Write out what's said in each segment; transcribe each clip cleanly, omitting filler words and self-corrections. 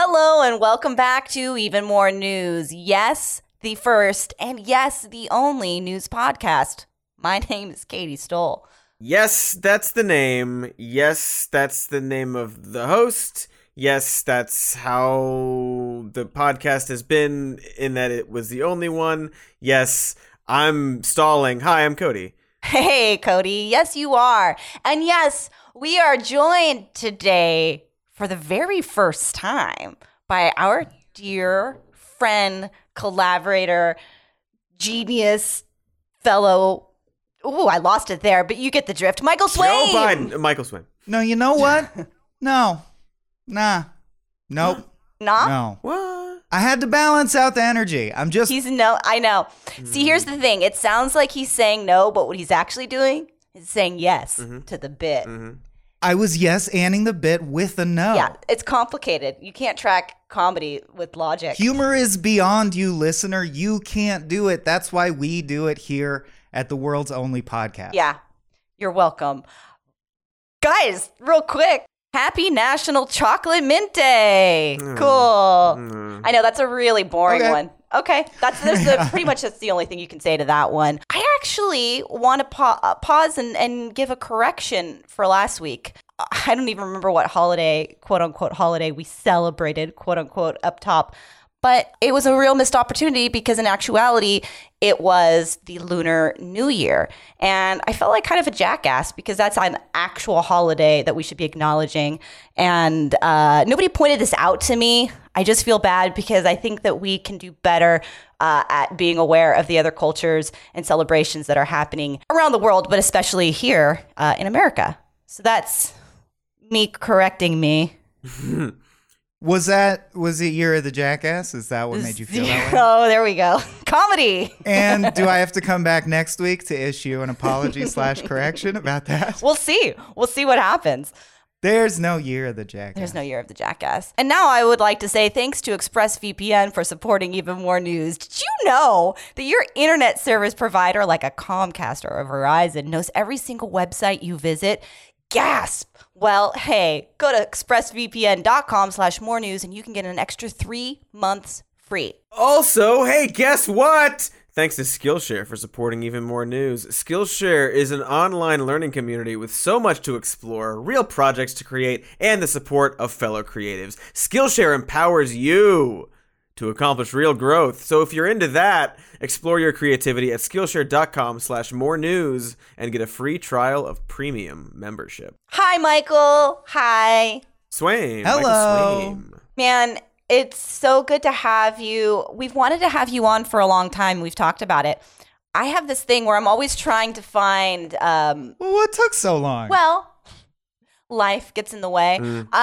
Hello and welcome back to Even More News. Yes, the first and yes, the only news podcast. My name is Katie Stoll. Yes, that's the name. Yes, that's the name of the host. Yes, that's how the podcast has been in that it was the only one. Yes, I'm stalling. Hi, I'm Cody. Hey, Cody. Yes, you are. And yes, we are joined today for the very first time by our dear friend, collaborator, genius, fellow. Ooh, I lost it there, but you get the drift. Michael Swain. Joe Biden. Michael Swain. No, you know what? No. Nah. Nope. Nah? No. What? I had to balance out the energy. I know. See, here's the thing. It sounds like he's saying no, but what he's actually doing is saying yes to the bit. I was yes-anding the bit with a no. Yeah, it's complicated. You can't track comedy with logic. Humor is beyond you, listener. You can't do it. That's why we do it here at the world's only podcast. Yeah, you're welcome. Guys, real quick, happy National Chocolate Mint Day. Cool. I know, that's a really boring one. Okay, pretty much that's the only thing you can say to that one. I actually want to pause and give a correction for last week. I don't even remember what holiday, quote unquote holiday, we celebrated, quote unquote, up top. But it was a real missed opportunity because in actuality, it was the Lunar New Year. And I felt like kind of a jackass because that's an actual holiday that we should be acknowledging. And nobody pointed this out to me. I just feel bad because I think that we can do better at being aware of the other cultures and celebrations that are happening around the world, but especially here in America. So that's me correcting me. Was it Year of the Jackass? Is that what made you feel that way? Oh, there we go. Comedy. And do I have to come back next week to issue an apology / correction about that? We'll see. We'll see what happens. There's no Year of the Jackass. There's no Year of the Jackass. And now I would like to say thanks to ExpressVPN for supporting Even More News. Did you know that your internet service provider, like a Comcast or a Verizon, knows every single website you visit? Gasp! Well, hey, go to expressvpn.com/more news and you can get an extra 3 months free. Also, hey, guess what? Thanks to Skillshare for supporting Even More News. Skillshare is an online learning community with so much to explore, real projects to create, and the support of fellow creatives. Skillshare empowers you to accomplish real growth. So if you're into that, explore your creativity at Skillshare.com/more news and get a free trial of premium membership. Hi, Michael. Hi. Swain. Hello. Michael Swain. Man, it's so good to have you. We've wanted to have you on for a long time. We've talked about it. I have this thing where I'm always trying to find... Well, what took so long? Well, life gets in the way.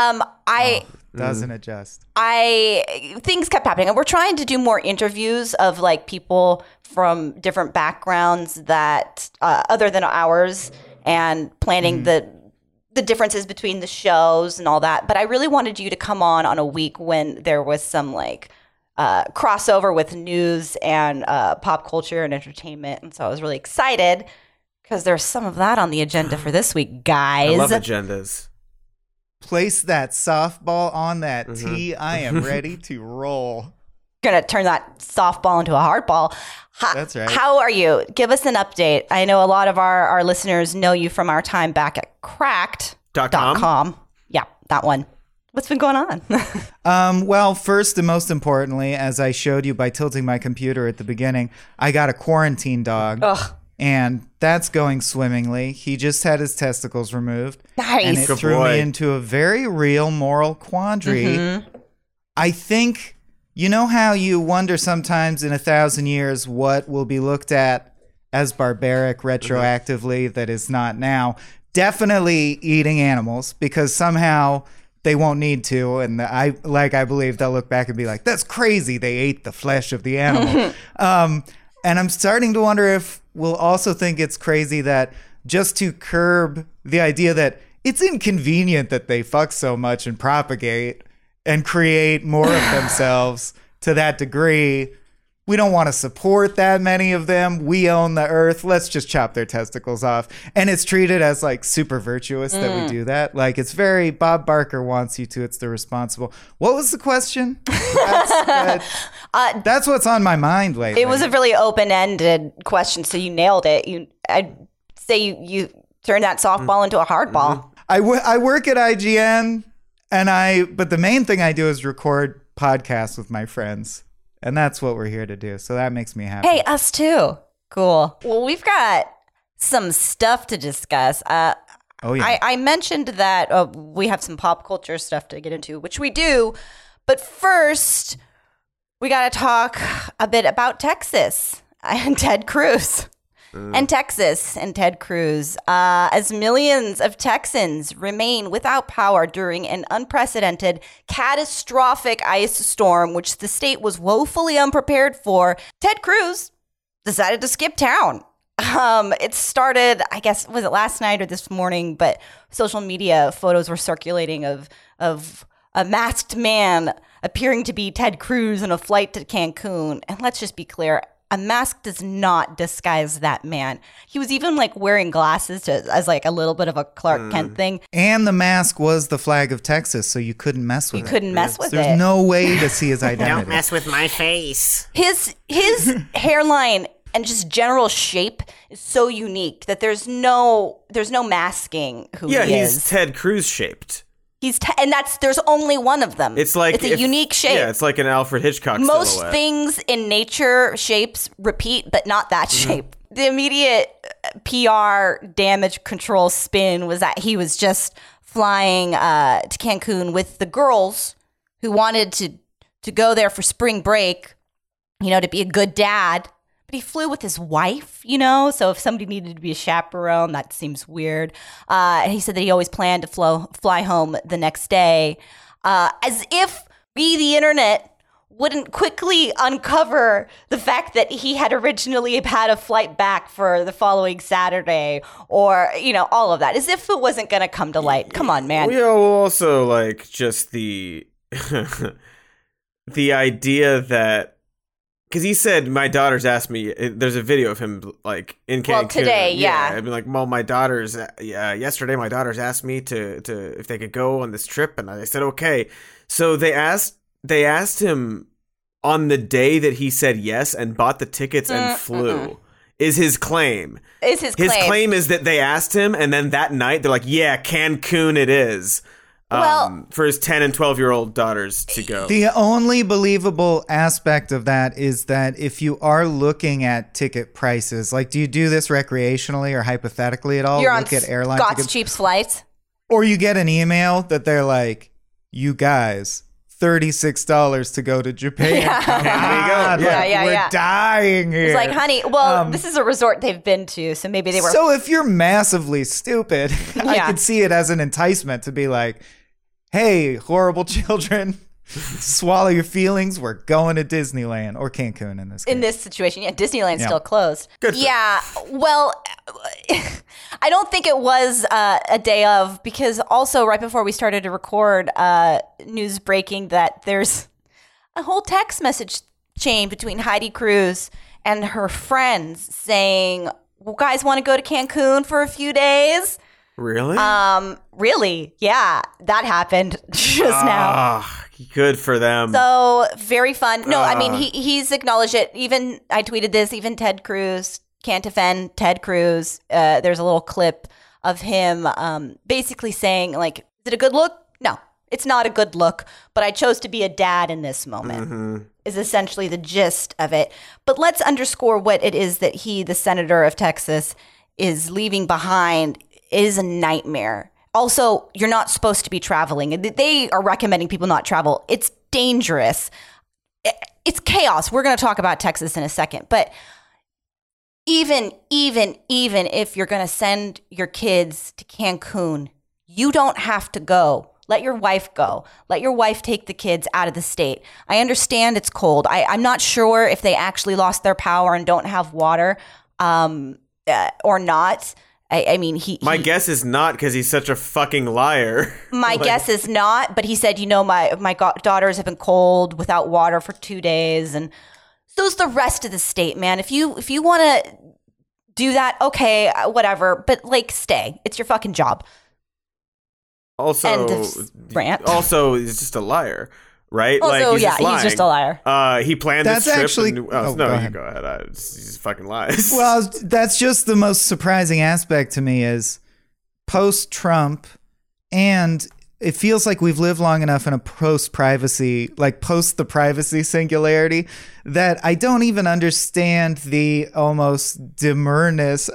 Doesn't adjust. Things kept happening, and we're trying to do more interviews of like people from different backgrounds that other than ours, and planning the differences between the shows and all that. But I really wanted you to come on a week when there was some like crossover with news and pop culture and entertainment, and so I was really excited because there's some of that on the agenda for this week, guys. I love agendas. Place that softball on that tee. I am ready to roll. Gonna turn that softball into a hardball. That's right. How are you? Give us an update. I know a lot of our listeners know you from our time back at cracked.com. Yeah, that one. What's been going on? Well, first and most importantly, as I showed you by tilting my computer at the beginning, I got a quarantine dog. Ugh. And that's going swimmingly. He just had his testicles removed. Nice. And it Good threw boy. me into a very real moral quandary. I think, you know how you wonder sometimes in 1,000 years what will be looked at as barbaric retroactively that is not now? Definitely eating animals, because somehow they won't need to. And I believe they'll look back and be like, that's crazy. They ate the flesh of the animal. And I'm starting to wonder if we'll also think it's crazy that just to curb the idea that it's inconvenient that they fuck so much and propagate and create more of themselves to that degree, We don't want to support that many of them. We own the earth. Let's just chop their testicles off. And it's treated as like super virtuous that we do that. Like it's very Bob Barker wants you to. It's the responsible. What was the question? That's what's on my mind lately. It was a really open-ended question, so you nailed it. I'd say you turned that softball into a hardball. I work at IGN, but the main thing I do is record podcasts with my friends. And that's what we're here to do. So that makes me happy. Hey, us too. Cool. Well, we've got some stuff to discuss. Oh, yeah. I mentioned that we have some pop culture stuff to get into, which we do. But first, we got to talk a bit about Texas and Ted Cruz. And Texas and Ted Cruz, as millions of Texans remain without power during an unprecedented, catastrophic ice storm, which the state was woefully unprepared for, Ted Cruz decided to skip town. It started, I guess, was it last night or this morning? But social media photos were circulating of a masked man appearing to be Ted Cruz on a flight to Cancun. And let's just be clear. A mask does not disguise that man. He was even like wearing glasses as like a little bit of a Clark Kent thing. And the mask was the flag of Texas, so you couldn't mess with it. You couldn't mess with it. There's no way to see his identity. Don't mess with my face. His hairline and just general shape is so unique that there's no masking who he is. Yeah, he's Ted Cruz shaped. And there's only one of them. It's like a unique shape. Yeah, it's like an Alfred Hitchcock Most silhouette. things in nature shapes repeat, but not that shape. The immediate PR damage control spin was that he was just flying to Cancun with the girls who wanted to go there for spring break, to be a good dad. But he flew with his wife, so if somebody needed to be a chaperone, that seems weird. And he said that he always planned to fly home the next day, as if we, the internet, wouldn't quickly uncover the fact that he had originally had a flight back for the following Saturday, or, all of that, as if it wasn't going to come to light. Come on, man. Yeah, well, also, like, just the idea that, because he said, my daughters asked me, there's a video of him, like, in Cancun. Well, today, yeah. I'd be like, well, my daughters, yesterday my daughters asked me to if they could go on this trip, and I said, okay. So they asked him on the day that he said yes and bought the tickets and flew, is his claim. His claim is that they asked him, and then that night, they're like, yeah, Cancun it is. For his 10 and 12-year-old daughters to go. The only believable aspect of that is that if you are looking at ticket prices, like, do you do this recreationally or hypothetically at all? You're Look on at airline Scott's tickets? Cheap Flights. Or you get an email that they're like, you guys, $36 to go to Japan. Yeah. Come on, we're dying here. It's like, honey, this is a resort they've been to, so maybe they were... So if you're massively stupid, I could see it as an enticement to be like, hey, horrible children, swallow your feelings. We're going to Disneyland or Cancun in this case. In this situation, Disneyland's still closed. Good well, I don't think it was a day of, because also right before we started to record, news breaking that there's a whole text message chain between Heidi Cruz and her friends saying, well, guys want to go to Cancun for a few days? Really? Really? Yeah, that happened just now. Good for them. So very fun. No, I mean, he's acknowledged it. Even I tweeted this, even Ted Cruz can't defend Ted Cruz. There's a little clip of him basically saying, like, is it a good look? No, it's not a good look, but I chose to be a dad in this moment, is essentially the gist of it. But let's underscore what it is that he, the senator of Texas, is leaving behind. It is a nightmare. Also, you're not supposed to be traveling. They are recommending people not travel. It's dangerous. It's chaos. We're going to talk about Texas in a second. But even if you're going to send your kids to Cancun, you don't have to go. Let your wife go. Let your wife take the kids out of the state. I understand it's cold. I'm not sure if they actually lost their power and don't have water or not. I mean, my guess is not, because he's such a fucking liar. My guess is not, but he said, my daughters have been cold without water for 2 days, and so's the rest of the state, man. If you want to do that, okay, whatever. But like, stay. It's your fucking job. Also, End of rant. Also, he's just a liar, right? Also, he's just lying. he's just a liar. He planned That's this trip. actually- no, go you ahead. go ahead. He's fucking lies. Well, that's just the most surprising aspect to me is post-Trump, and it feels like we've lived long enough in a post-privacy, like post the privacy singularity, that I don't even understand the almost demureness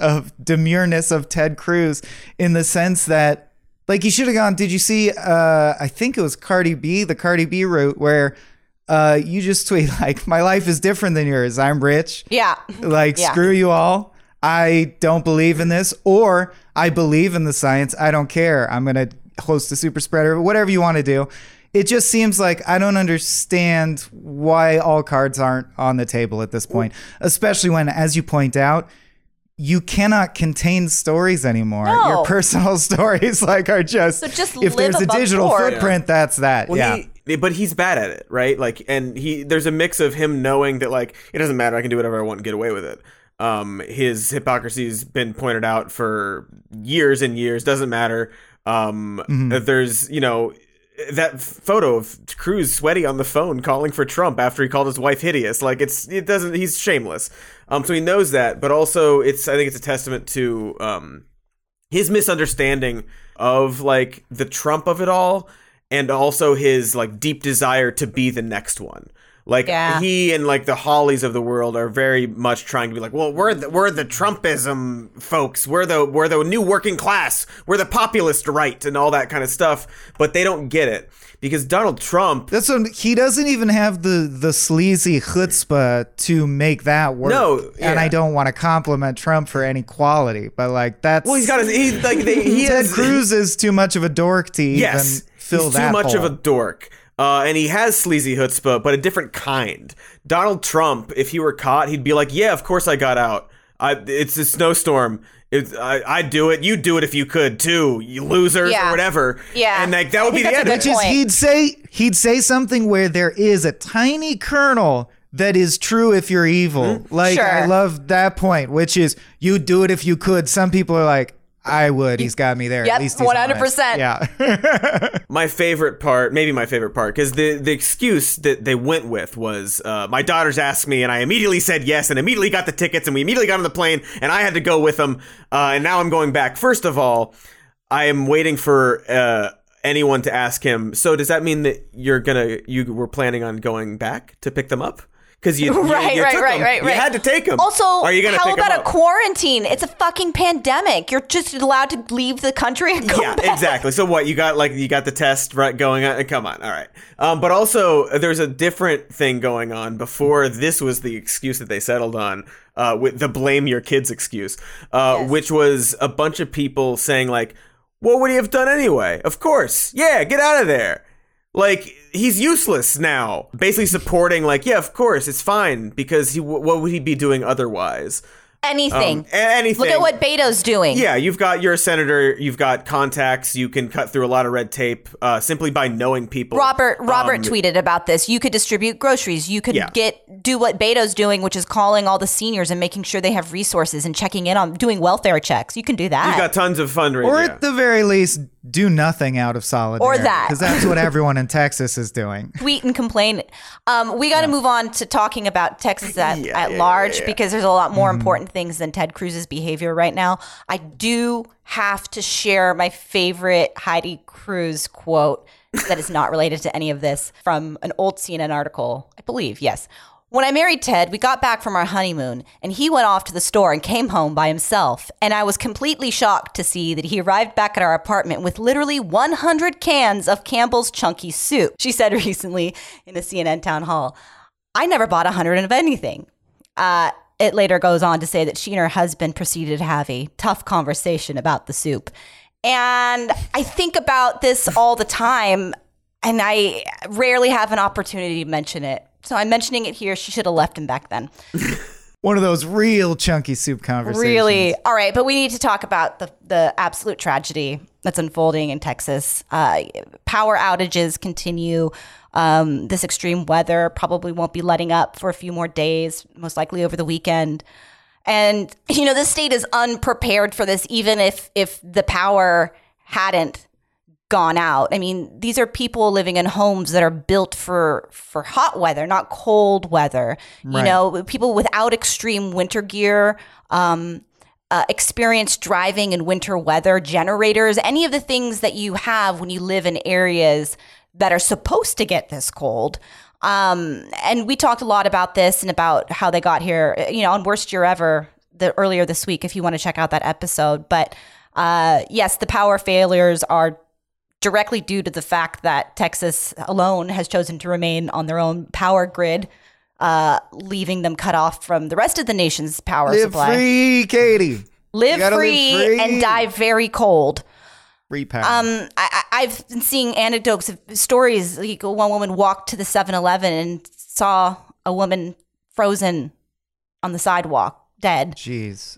of Ted Cruz, in the sense that, like, he should have gone, did you see, I think it was the Cardi B route, where you just tweet, like, my life is different than yours. I'm rich. Yeah. Like, Yeah. screw you all. I don't believe in this, or I believe in the science. I don't care. I'm going to host a super spreader, whatever you want to do. It just seems like I don't understand why all cards aren't on the table at this point, especially when, as you point out, you cannot contain stories anymore. No. Your personal stories are just, So just if live there's a above digital board. footprint, that's that. Well, but he's bad at it, right? Like, and there's a mix of him knowing that, like, it doesn't matter, I can do whatever I want and get away with it. His hypocrisy's been pointed out for years and years. Doesn't matter. There's, that photo of Cruz sweaty on the phone calling for Trump after he called his wife hideous. Like, he's shameless. So he knows that, but also I think it's a testament to his misunderstanding of, like, the Trump of it all, and also his, like, deep desire to be the next one. Like, he and, like, the Hollies of the world are very much trying to be like, well, we're the Trumpism folks. We're the new working class. We're the populist right and all that kind of stuff. But they don't get it, because Donald Trump. That's what, he doesn't even have the sleazy chutzpah to make that work. No, and I don't want to compliment Trump for any quality, but, like, that's. Well, he Ted Cruz is too much of a dork to even fill he's that too much hole. of a dork. And he has sleazy chutzpah, but a different kind. Donald Trump, if he were caught, he'd be like, yeah, of course I got out. It's a snowstorm. I'd do it. You'd do it if you could, too, you losers, or whatever. Yeah. And, like, that would be the that's end a of good it. point. He'd say something where there is a tiny kernel that is true if you're evil. Like, Sure. I love that point, which is, you'd do it if you could. Some people are like, I would. He's got me there. Yep, At least he's 100%. honest. Yeah. My favorite part, maybe my favorite part, because the excuse that they went with was, my daughters asked me, and I immediately said yes, and immediately got the tickets, and we immediately got on the plane, and I had to go with them, and now I'm going back. First of all, I am waiting for anyone to ask him, so does that mean that you were planning on going back to pick them up? Because you took them. You had to take them. Also, Are you gonna how pick them about a up? quarantine? It's a fucking pandemic. You're just allowed to leave the country and go Yeah, back. exactly. So what, you got the test right going on? Come on, all right. But also there's a different thing going on before this was the excuse that they settled on, with the blame your kids excuse, which was a bunch of people saying, like, what would he have done anyway? Of course, yeah, get out of there. Like, he's useless now. Basically supporting, like, yeah, of course, it's fine, because what would he be doing otherwise? Anything. Anything. Look at what Beto's doing. Yeah, you're a senator, you've got contacts, you can cut through a lot of red tape simply by knowing people. Robert tweeted about this. You could distribute groceries. You could do what Beto's doing, which is calling all the seniors and making sure they have resources and checking in on doing welfare checks. You can do that. You've got tons of fundraising. Or at the very least, do nothing out of solidarity. Or that. Because that's what everyone in Texas is doing. Tweet and complain. We got to move on to talking about Texas at large, because there's a lot more important things than Ted Cruz's behavior right now. I do have to share my favorite Heidi Cruz quote that is not related to any of this from an old CNN article, I believe. Yes. When I married Ted, we got back from our honeymoon, and he went off to the store and came home by himself. And I was completely shocked to see that he arrived back at our apartment with literally 100 cans of Campbell's Chunky Soup, she said recently in a CNN town hall. I never bought 100 of anything. It later goes on to say that she and her husband proceeded to have a tough conversation about the soup. And I think about this all the time, and I rarely have an opportunity to mention it. So I'm mentioning it here. She should have left him back then. One of those real chunky soup conversations. Really? All right, but we need to talk about the absolute tragedy that's unfolding in Texas. Power outages continue. This extreme weather probably won't be letting up for a few more days, most likely over the weekend. And, the state is unprepared for this, even if the power hadn't gone out. I mean, these are people living in homes that are built for hot weather, not cold weather. Right. People without extreme winter gear, experienced driving in winter weather, generators, any of the things that you have when you live in areas that are supposed to get this cold. And we talked a lot about this and about how they got here, on Worst Year Ever earlier this week, if you want to check out that episode. But yes, the power failures are directly due to the fact that Texas alone has chosen to remain on their own power grid, leaving them cut off from the rest of the nation's power supply. Live free, Katie. Live free and die very cold. Free power. I've been seeing anecdotes of stories. Like one woman walked to the 7-Eleven and saw a woman frozen on the sidewalk, dead. Jeez.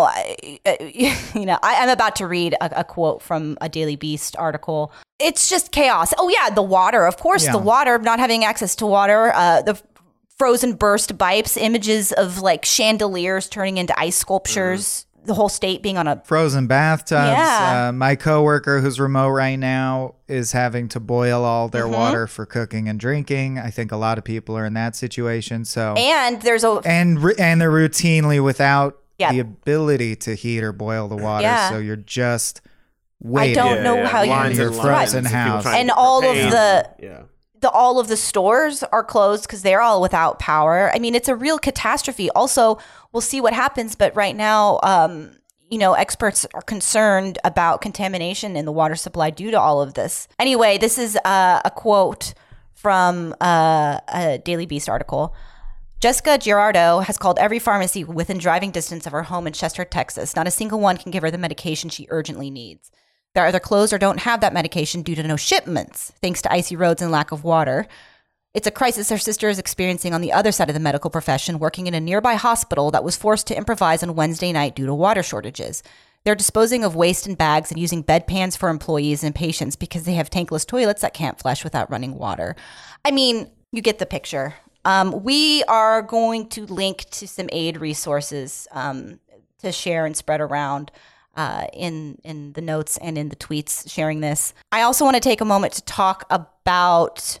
I'm about to read a quote from a Daily Beast article. It's just chaos. Oh yeah, the water, of course, the water, not having access to water, the frozen burst pipes, images of like chandeliers turning into ice sculptures. The whole state being on a frozen bathtubs. Yeah. My coworker who's remote right now is having to boil all their water for cooking and drinking. I think a lot of people are in that situation. So and there's a and they're routinely without the ability to heat or boil the water. Yeah. So you're just waiting. I don't know how lines you and your frozen lines of people house. trying and to all of prepare. all of the stores are closed because they're all without power. I mean, it's a real catastrophe. Also, we'll see what happens, but right now, experts are concerned about contamination in the water supply due to all of this. Anyway, this is a quote from a Daily Beast article. Jessica Girardo has called every pharmacy within driving distance of her home in Chester, Texas. Not a single one can give her the medication she urgently needs. They're either closed or don't have that medication due to no shipments, thanks to icy roads and lack of water. It's a crisis her sister is experiencing on the other side of the medical profession, working in a nearby hospital that was forced to improvise on Wednesday night due to water shortages. They're disposing of waste in bags and using bedpans for employees and patients because they have tankless toilets that can't flush without running water. I mean, you get the picture. We are going to link to some aid resources to share and spread around in the notes and in the tweets sharing this. I also want to take a moment to talk about...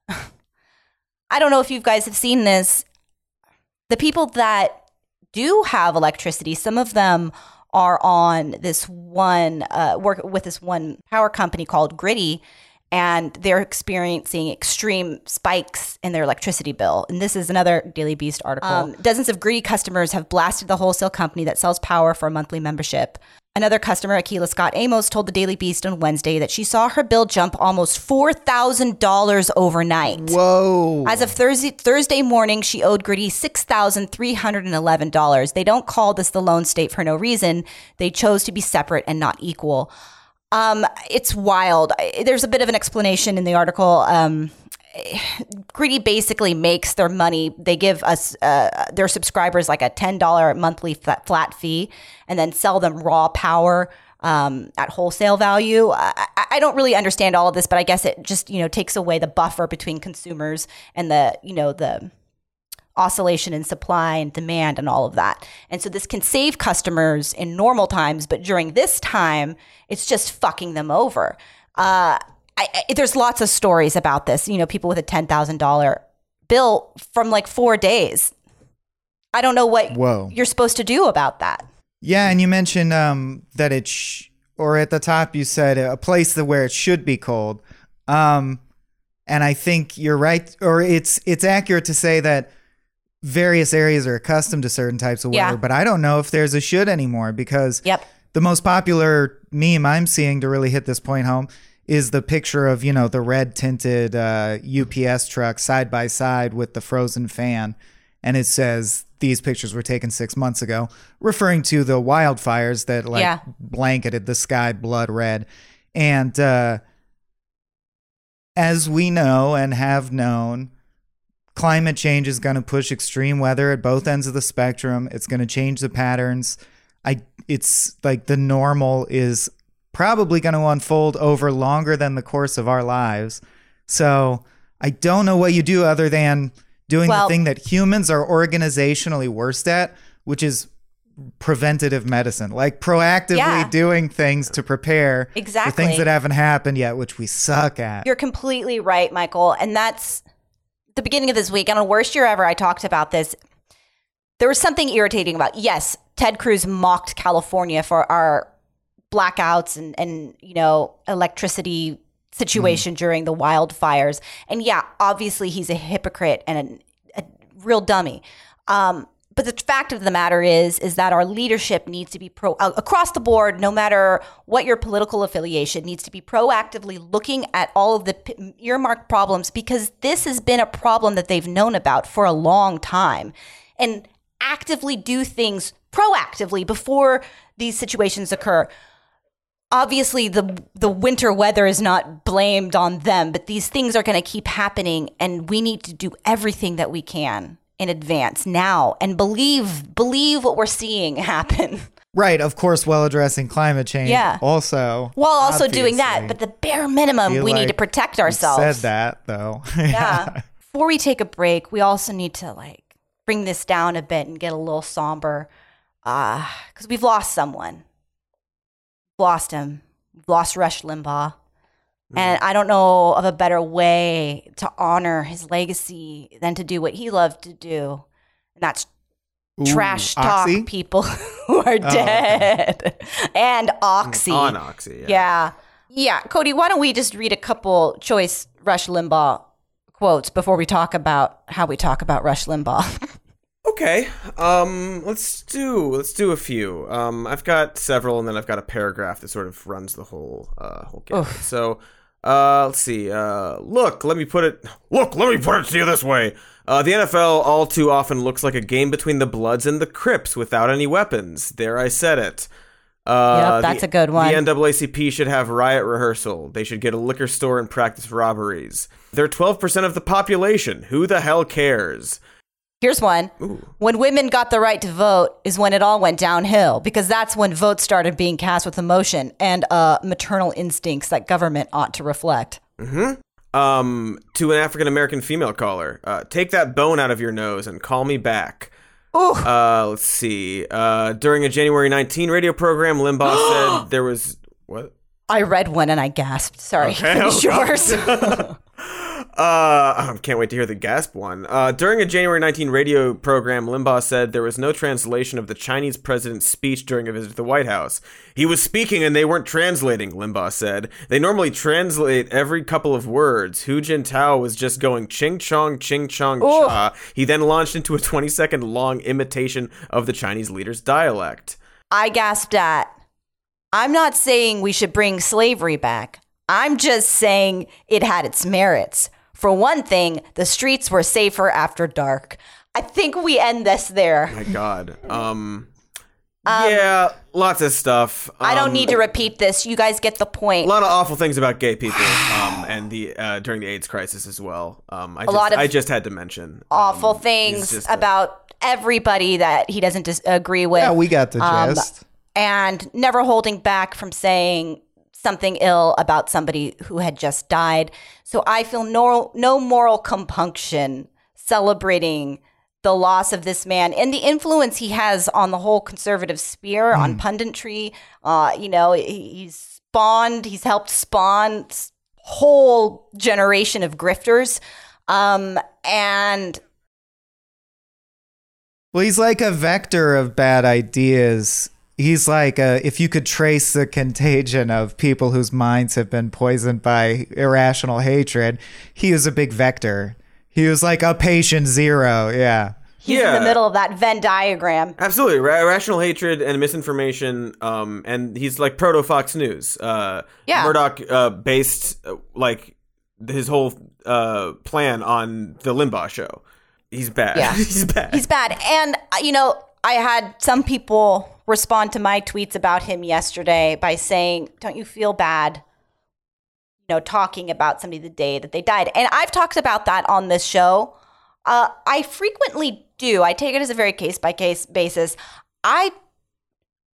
I don't know if you guys have seen this. The people that do have electricity, some of them are on this one, work with this one power company called Griddy, and they're experiencing extreme spikes in their electricity bill. And this is another Daily Beast article. Dozens of Griddy customers have blasted the wholesale company that sells power for a monthly membership. Another customer, Akila Scott Amos, told the Daily Beast on Wednesday that she saw her bill jump almost $4,000 overnight. Whoa. As of Thursday morning, she owed Griddy $6,311. They don't call this the loan state for no reason. They chose to be separate and not equal. It's wild. There's a bit of an explanation in the article. Griddy basically makes their money. They give us their subscribers like a $10 monthly flat fee and then sell them raw power at wholesale value. I don't really understand all of this, but I guess it just, takes away the buffer between consumers and the oscillation in supply and demand and all of that. And so this can save customers in normal times, but during this time, it's just fucking them over. There's lots of stories about this, people with a $10,000 bill from like 4 days. I don't know what you're supposed to do about that. Yeah, and you mentioned that or at the top you said a place where it should be cold. And I think you're right, or it's accurate to say that various areas are accustomed to certain types of weather, but I don't know if there's a should anymore because the most popular meme I'm seeing to really hit this point home is the picture of, the red tinted UPS truck side by side with the frozen fan. And it says these pictures were taken 6 months ago, referring to the wildfires that blanketed the sky blood red. And as we know and have known, climate change is going to push extreme weather at both ends of the spectrum. It's going to change the patterns. It's like the normal is probably going to unfold over longer than the course of our lives. So I don't know what you do other than doing the thing that humans are organizationally worst at, which is preventative medicine, like proactively doing things to prepare for things that haven't happened yet, which we suck at. You're completely right, Michael. And that's the beginning of this week. On a worst year ever, I talked about this. There was something irritating about, yes, Ted Cruz mocked California for our blackouts and electricity situation during the wildfires. And yeah, obviously he's a hypocrite and a real dummy. But the fact of the matter is that our leadership needs to be across the board, no matter what your political affiliation, needs to be proactively looking at all of the earmarked problems, because this has been a problem that they've known about for a long time, and actively do things proactively before these situations occur. Obviously, the winter weather is not blamed on them, but these things are going to keep happening, and we need to do everything that we can in advance now and believe what we're seeing happen. Right, of course, while addressing climate change. Yeah. Also. While also doing that, but the bare minimum, we need to protect ourselves. Said that, though. Yeah. Before we take a break, we also need to bring this down a bit and get a little somber, because we've lost someone. We've lost him. We've lost Rush Limbaugh. And I don't know of a better way to honor his legacy than to do what he loved to do. And that's trash talk Oxy? People who are dead. Okay. And Oxy. On Oxy, yeah. Yeah. Cody, why don't we just read a couple choice Rush Limbaugh quotes before we talk about how we talk about Rush Limbaugh? Okay. Let's do a few. I've got several, and then I've got a paragraph that sort of runs the whole gamut. So, let's see. Look, let me put it to you this way. The NFL all too often looks like a game between the Bloods and the Crips without any weapons. There, I said it. Yep, that's a good one. The NAACP should have riot rehearsal. They should get a liquor store and practice robberies. They're 12% of the population. Who the hell cares? Here's one. Ooh. When women got the right to vote is when it all went downhill, because that's when votes started being cast with emotion and maternal instincts that government ought to reflect. Mm-hmm. To an African-American female caller, take that bone out of your nose and call me back. Ooh. Let's see. During a January 19 radio program, Limbaugh said there was... What? I read one and I gasped. Sorry. Okay. Finish yours. I can't wait to hear the gasp one. During a January 19 radio program, Limbaugh said there was no translation of the Chinese president's speech during a visit to the White House. He was speaking and they weren't translating, Limbaugh said. They normally translate every couple of words. Hu Jintao was just going ching chong cha. He then launched into a 20-second long imitation of the Chinese leader's dialect. I gasped at, I'm not saying we should bring slavery back. I'm just saying it had its merits. For one thing, the streets were safer after dark. I think we end this there. My God. Yeah, lots of stuff. I don't need to repeat this. You guys get the point. A lot of awful things about gay people, and the during the AIDS crisis as well. I just had to mention awful things about everybody that he doesn't agree with. Yeah, we got the gist. And never holding back from saying something ill about somebody who had just died. So I feel no moral compunction celebrating the loss of this man and the influence he has on the whole conservative sphere, on punditry. He's helped spawn whole generation of grifters. And well, he's like a vector of bad ideas. He's like, if you could trace the contagion of people whose minds have been poisoned by irrational hatred, he is a big vector. He was like a patient zero, yeah. He's in the middle of that Venn diagram. Absolutely. Irrational hatred and misinformation, and he's like proto-Fox News. Murdoch based his whole plan on the Limbaugh show. He's bad. Yeah. He's bad. And, I had some people respond to my tweets about him yesterday by saying, don't you feel bad, talking about somebody the day that they died? And I've talked about that on this show. I frequently do. I take it as a very case-by-case basis. I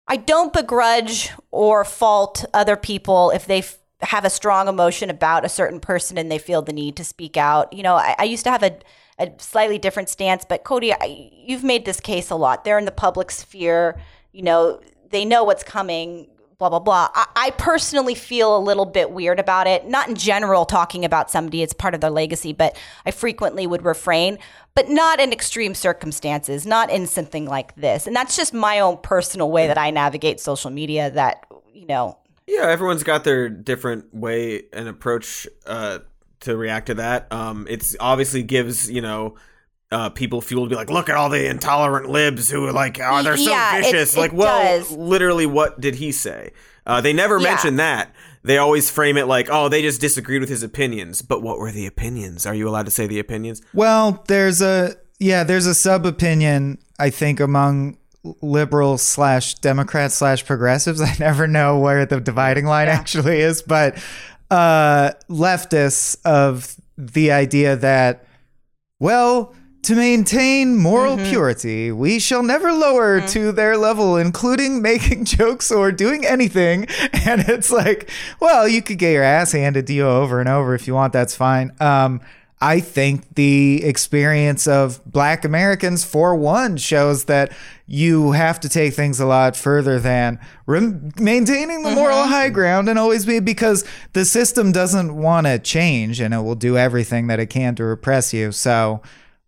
I don't begrudge or fault other people if they have a strong emotion about a certain person and they feel the need to speak out. You know, I used to have a slightly different stance, but Cody, you've made this case a lot. They're in the public sphere. You know, they know what's coming, blah, blah, blah. I personally feel a little bit weird about it. Not in general talking about somebody, it's part of their legacy, but I frequently would refrain. But not in extreme circumstances, not in something like this. And that's just my own personal way that I navigate social media that, you know. Yeah, everyone's got their different way and approach to react to that. It's obviously gives, you know, people fuel to be like, look at all the intolerant libs who are like, oh, they're so vicious. Like, well, literally, what did he say? They never mention that. They always frame it like, oh, they just disagreed with his opinions. But what were the opinions? Are you allowed to say the opinions? Well, there's a sub-opinion, I think, among liberals / Democrats / progressives. I never know where the dividing line actually is, but leftists of the idea that, well, to maintain moral purity, we shall never lower to their level, including making jokes or doing anything. And it's like, well, you could get your ass handed to you over and over if you want. That's fine. I think the experience of Black Americans, for one, shows that you have to take things a lot further than maintaining the moral high ground and always be, because the system doesn't want to change and it will do everything that it can to repress you. So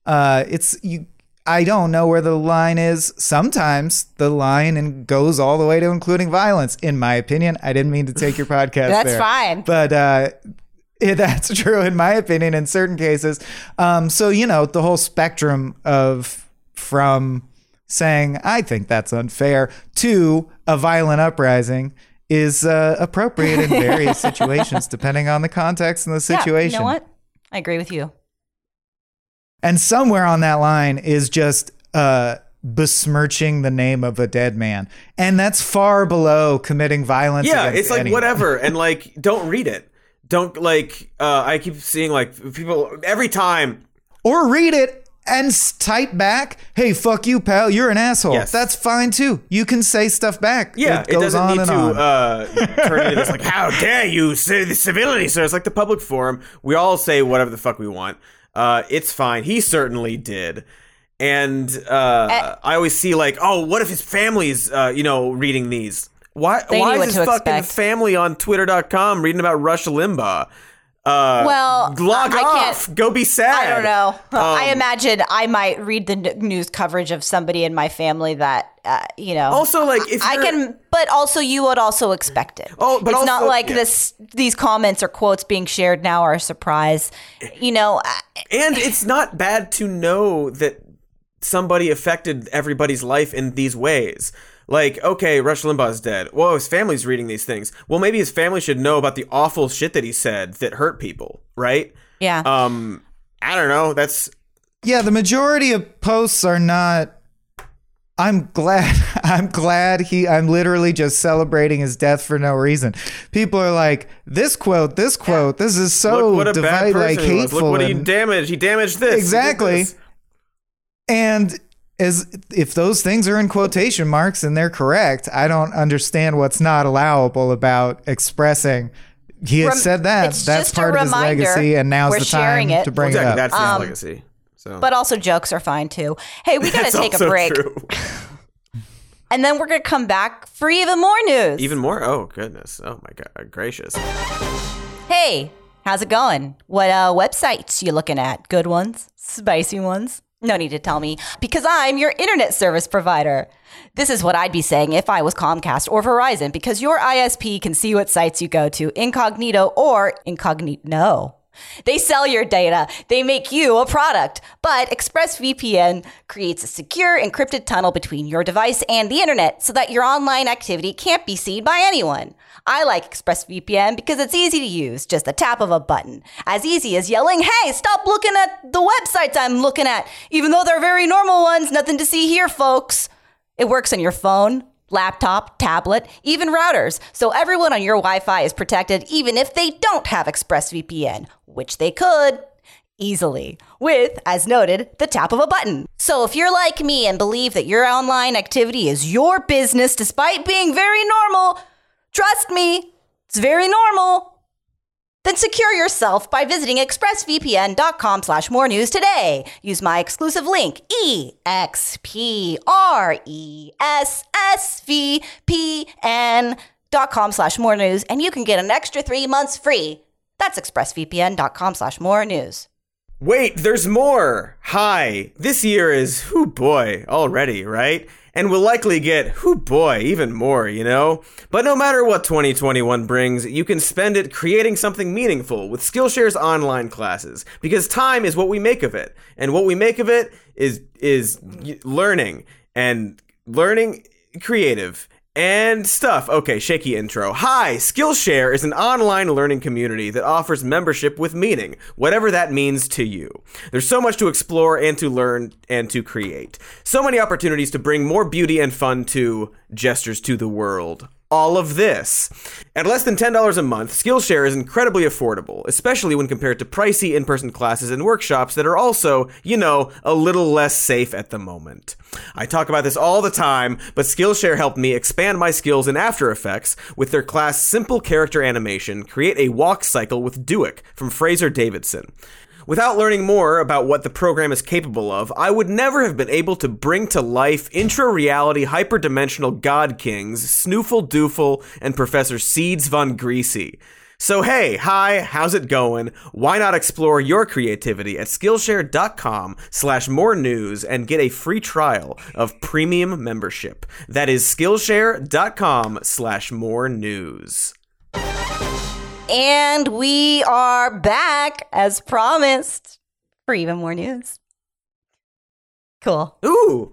I don't know where the line is. Sometimes the line goes all the way to including violence, in my opinion. I didn't mean to take your podcast That's there. fine. But that's true in my opinion in certain cases. So, you know, the whole spectrum from saying, I think that's unfair, to a violent uprising is appropriate in various situations, depending on the context and the situation. Yeah, you know what? I agree with you. And somewhere on that line is just besmirching the name of a dead man. And that's far below committing violence. Yeah, it's like anyone. whatever. And like, don't read it. Don't like, I keep seeing like people every time. Or read it and type back, hey, fuck you, pal, you're an asshole. Yes. That's fine too. You can say stuff back. Yeah, it goes doesn't on need and to on. turn into this like, how dare you say the civility, sir. It's like the public forum. We all say whatever the fuck we want. It's fine. He certainly did. And I always see like, oh, what if his family's, reading these? Why is his fucking family on Twitter.com reading about Rush Limbaugh? Log off. Go be sad. I don't know. I imagine I might read the news coverage of somebody in my family that, Also, like, if I can, but also you would also expect it. Oh, but it's not like these comments or quotes being shared now are a surprise. And it's not bad to know that somebody affected everybody's life in these ways. Like, okay, Rush Limbaugh's dead. Well, his family's reading these things. Well, maybe his family should know about the awful shit that he said that hurt people, right? Yeah. I don't know. The majority of posts are not. I'm glad I'm literally just celebrating his death for no reason. People are like, this quote, this is so Look what a bad person like hateful. Look what he damaged. He damaged this. Exactly. And if those things are in quotation marks and they're correct, I don't understand what's not allowable about expressing. He had said that. That's part of his legacy, and now's the time to bring it up. That's his legacy. So. But also jokes are fine too. Hey, we gotta take a break. And then we're gonna come back for even more news. Even more? Oh, goodness. Oh, my God. Gracious. Hey, how's it going? What websites you looking at? Good ones? Spicy ones? No need to tell me, because I'm your internet service provider. This is what I'd be saying if I was Comcast or Verizon, because your ISP can see what sites you go to, incognito or incognito. They sell your data. They make you a product. But ExpressVPN creates a secure, encrypted tunnel between your device and the internet so that your online activity can't be seen by anyone. I like ExpressVPN because it's easy to use, just a tap of a button. As easy as yelling, hey, stop looking at the websites I'm looking at, even though they're very normal ones. Nothing to see here, folks. It works on your phone, laptop, tablet, even routers. So everyone on your Wi-Fi is protected even if they don't have ExpressVPN, which they could. easily with, as noted, the tap of a button. So if you're like me and believe that your online activity is your business despite being very normal, trust me, it's very normal. Then secure yourself by visiting expressvpn.com/more news today. Use my exclusive link, expressvpn.com/more news, and you can get an extra 3 months free. That's expressvpn.com/more news. Wait, there's more! Hi, this year is, whoo boy, already, right? And we'll likely get, whoo boy, even more, you know? But no matter what 2021 brings, you can spend it creating something meaningful with Skillshare's online classes, because time is what we make of it. And what we make of it is learning, and learning creative. And stuff. Okay, shaky intro. Hi, Skillshare is an online learning community that offers membership with meaning, whatever that means to you. There's so much to explore and to learn and to create. So many opportunities to bring more beauty and fun to gestures to the world. All of this. At less than $10 a month, Skillshare is incredibly affordable, especially when compared to pricey in-person classes and workshops that are also, you know, a little less safe at the moment. I talk about this all the time, but Skillshare helped me expand my skills in After Effects with their class Simple Character Animation, create a walk cycle with Duick from Fraser Davidson. Without learning more about what the program is capable of, I would never have been able to bring to life intra-reality hyperdimensional god kings Snoofle Doofle and Professor Seeds von Greasy. So hey, hi, how's it going? Why not explore your creativity at Skillshare.com/more news and get a free trial of premium membership. That is Skillshare.com/more news. And we are back, as promised, for even more news. Cool. Ooh.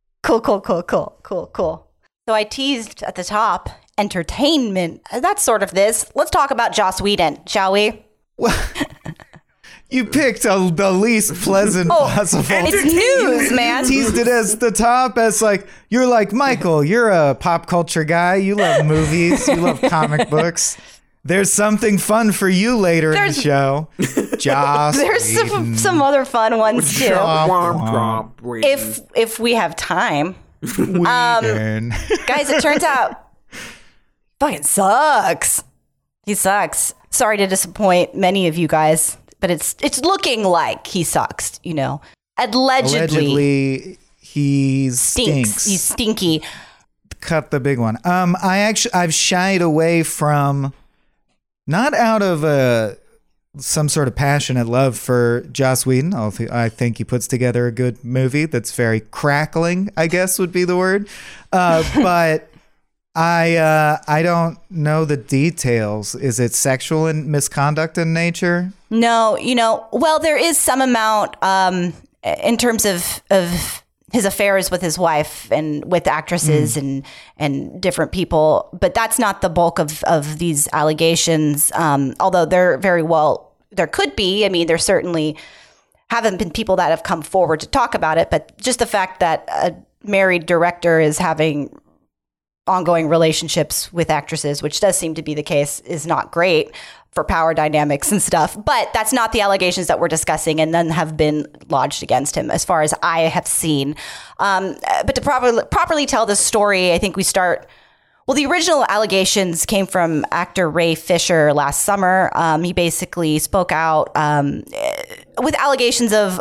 Cool. So I teased at the top, entertainment. That's sort of this. Let's talk about Joss Whedon, shall we? Well, you picked the least pleasant possible. It's news, man. Teased it as the top, as like, you're like, Michael, you're a pop culture guy. You love movies. You love comic books. There's something fun for you later in the show. Joss There's some other fun ones too. If we have time. Guys, it turns out fucking sucks. He sucks. Sorry to disappoint many of you guys, but it's looking like he sucks, you know. Allegedly he stinks. He's stinky. Cut the big one. I've shied away from, not out of some sort of passionate love for Joss Whedon. I think he puts together a good movie that's very crackling, I guess would be the word. But I don't know the details. Is it sexual and misconduct in nature? No, well, there is some amount in terms of his affairs with his wife and with actresses and different people, but that's not the bulk of these allegations. Although there could be. I mean, there certainly haven't been people that have come forward to talk about it, but just the fact that a married director is having ongoing relationships with actresses, which does seem to be the case, is not great for power dynamics and stuff. But that's not the allegations that we're discussing, and none have been lodged against him as far as I have seen. But to properly tell this story, I think we start. Well, the original allegations came from actor Ray Fisher last summer. He basically spoke out with allegations of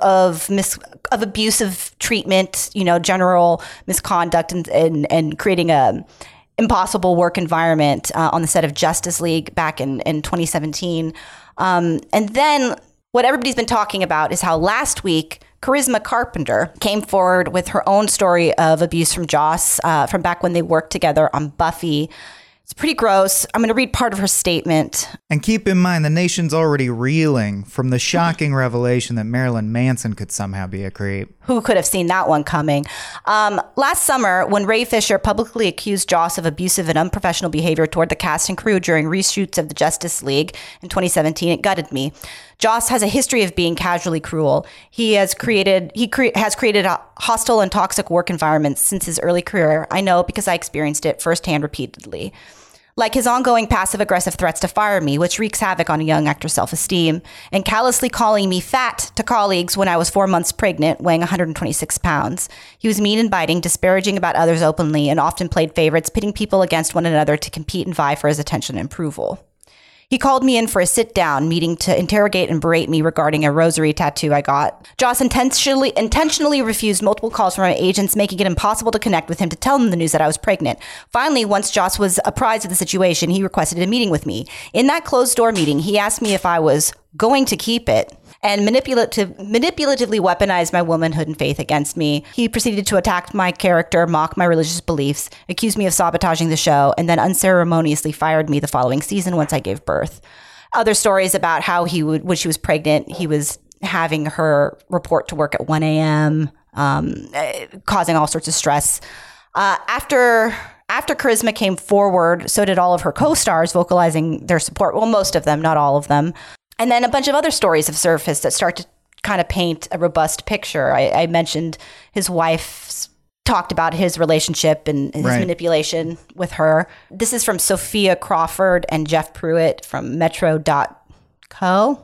abusive treatment, general misconduct, and creating a impossible work environment on the set of Justice League back in 2017. And then what everybody's been talking about is how last week Charisma Carpenter came forward with her own story of abuse from Joss from back when they worked together on Buffy. It's pretty gross. I'm going to read part of her statement. And keep in mind, the nation's already reeling from the shocking revelation that Marilyn Manson could somehow be a creep. Who could have seen that one coming? Last summer, when Ray Fisher publicly accused Joss of abusive and unprofessional behavior toward the cast and crew during reshoots of the Justice League in 2017, it gutted me. Joss has a history of being casually cruel. He has created a hostile and toxic work environments since his early career. I know because I experienced it firsthand repeatedly. like his ongoing passive-aggressive threats to fire me, which wreaks havoc on a young actor's self-esteem, and callously calling me fat to colleagues when I was 4 months pregnant, weighing 126 pounds. He was mean and biting, disparaging about others openly, and often played favorites, pitting people against one another to compete and vie for his attention and approval. He called me in for a sit-down meeting to interrogate and berate me regarding a rosary tattoo I got. Joss intentionally refused multiple calls from my agents, making it impossible to connect with him to tell them the news that I was pregnant. Finally, once Joss was apprised of the situation, he requested a meeting with me. In that closed-door meeting, he asked me if I was going to keep it and manipulatively weaponized my womanhood and faith against me. He proceeded to attack my character, mock my religious beliefs, accuse me of sabotaging the show, and then unceremoniously fired me the following season once I gave birth. Other stories about how when she was pregnant, he was having her report to work at 1 a.m., causing all sorts of stress. After Charisma came forward, so did all of her co-stars, vocalizing their support. Well, most of them, not all of them. And then a bunch of other stories have surfaced that start to kind of paint a robust picture. I mentioned his wife talked about his relationship and his manipulation with her. This is from Sophia Crawford and Jeff Pruitt from Metro.co,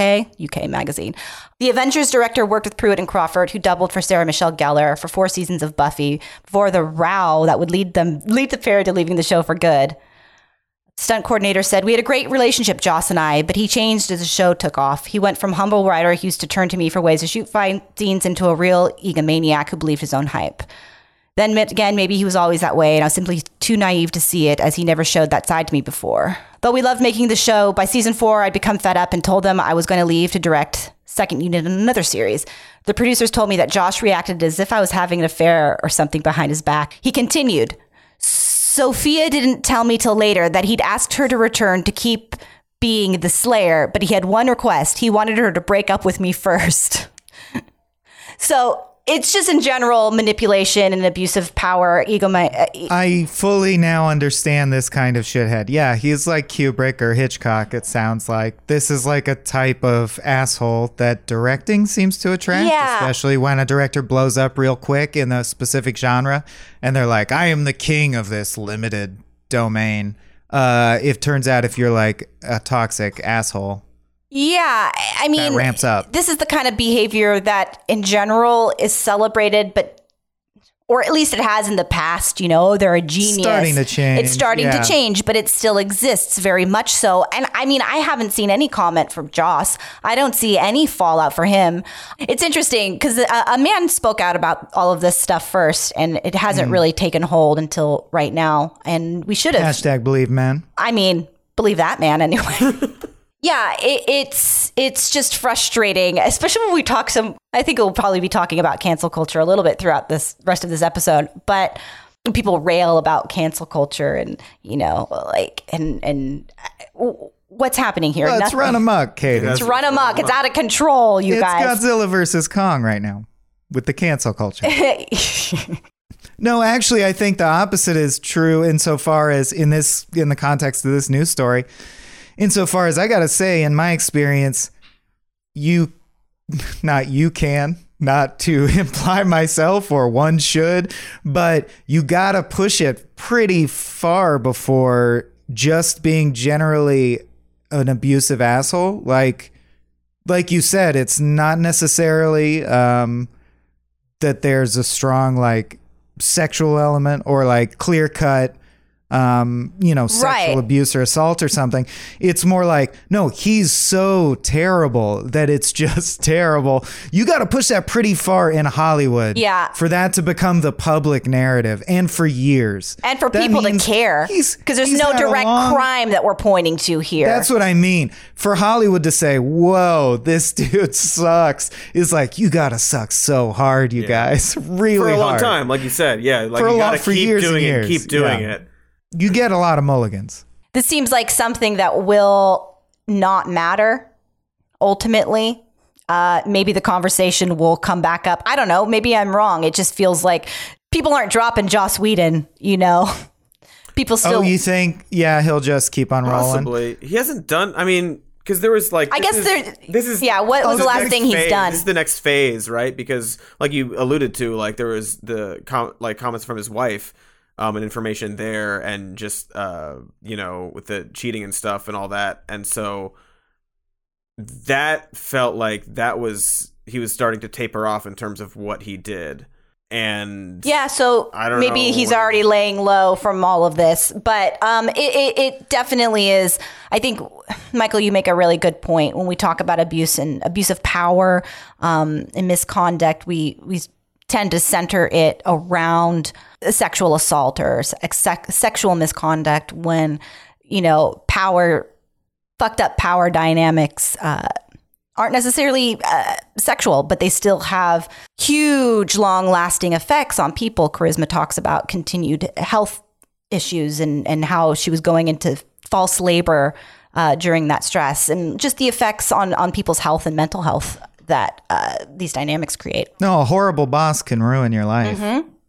UK magazine. The Avengers director worked with Pruitt and Crawford, who doubled for Sarah Michelle Gellar for 4 seasons of Buffy, before the row that would lead the pair to leaving the show for good. Stunt coordinator said, "We had a great relationship, Joss and I, but he changed as the show took off. He went from humble writer who used to turn to me for ways to shoot fight scenes into a real egomaniac who believed his own hype. Then again, maybe he was always that way, and I was simply too naive to see it, as he never showed that side to me before. Though we loved making the show, by season 4, I'd become fed up and told them I was going to leave to direct second unit in another series. The producers told me that Josh reacted as if I was having an affair or something behind his back." He continued, "Sophia didn't tell me till later that he'd asked her to return to keep being the Slayer, but he had one request. He wanted her to break up with me first." So it's just in general manipulation and abusive power. I fully now understand this kind of shithead. Yeah, he's like Kubrick or Hitchcock, it sounds like. This is like a type of asshole that directing seems to attract, especially when a director blows up real quick in a specific genre, and they're like, I am the king of this limited domain. It turns out if you're like a toxic asshole, yeah, I mean, that ramps up. This is the kind of behavior that in general is celebrated, or at least it has in the past, they're a genius. Starting to change. It's starting to change, but it still exists very much so. And I mean, I haven't seen any comment from Joss. I don't see any fallout for him. It's interesting because a man spoke out about all of this stuff first, and it hasn't really taken hold until right now. And we should have. # believe man. I mean, believe that man anyway. Yeah, it's just frustrating, especially when we talk I think we'll probably be talking about cancel culture a little bit throughout this rest of this episode, but people rail about cancel culture and, and what's happening here? Well, it's run amok, Katie. It's run amok. It's out of control, you guys. It's Godzilla versus Kong right now with the cancel culture. No, actually, I think the opposite is true insofar as in the context of this news story. Insofar as I got to say, in my experience, not to imply myself or one should, but you got to push it pretty far before just being generally an abusive asshole. Like you said, it's not necessarily that there's a strong sexual element or clear cut sexual abuse or assault or something. It's more like, no, he's so terrible that it's just terrible. You got to push that pretty far in Hollywood for that to become the public narrative, and for years. And for people to care. Because there's no direct crime that we're pointing to here. That's what I mean. For Hollywood to say, whoa, this dude sucks, is like, you got to suck so hard, you guys. Really hard. For a long time, like you said. Yeah, you got to keep doing it and keep doing it. You get a lot of mulligans. This seems like something that will not matter ultimately. Maybe the conversation will come back up. I don't know. Maybe I'm wrong. It just feels like people aren't dropping Joss Whedon, People still... Oh, you think? Yeah, he'll just keep on rolling? Possibly. He hasn't done... I mean... Because there was I guess this is what was the last thing he's done? This is the next phase, right? Because like you alluded to, there was the comments from his wife and information there, and just with the cheating and stuff and all that. And so that felt like he was starting to taper off in terms of what he did. And so I don't maybe know. he's already laying low from all of this, but it definitely is. I think, Michael, you make a really good point when we talk about abuse and abuse of power and misconduct. We tend to center it around sexual assault or sexual misconduct when fucked up power dynamics aren't necessarily sexual, but they still have huge, long-lasting effects on people. Charisma talks about continued health issues and how she was going into false labor during that stress, and just the effects on people's health and mental health that these dynamics create. No, a horrible boss can ruin your life.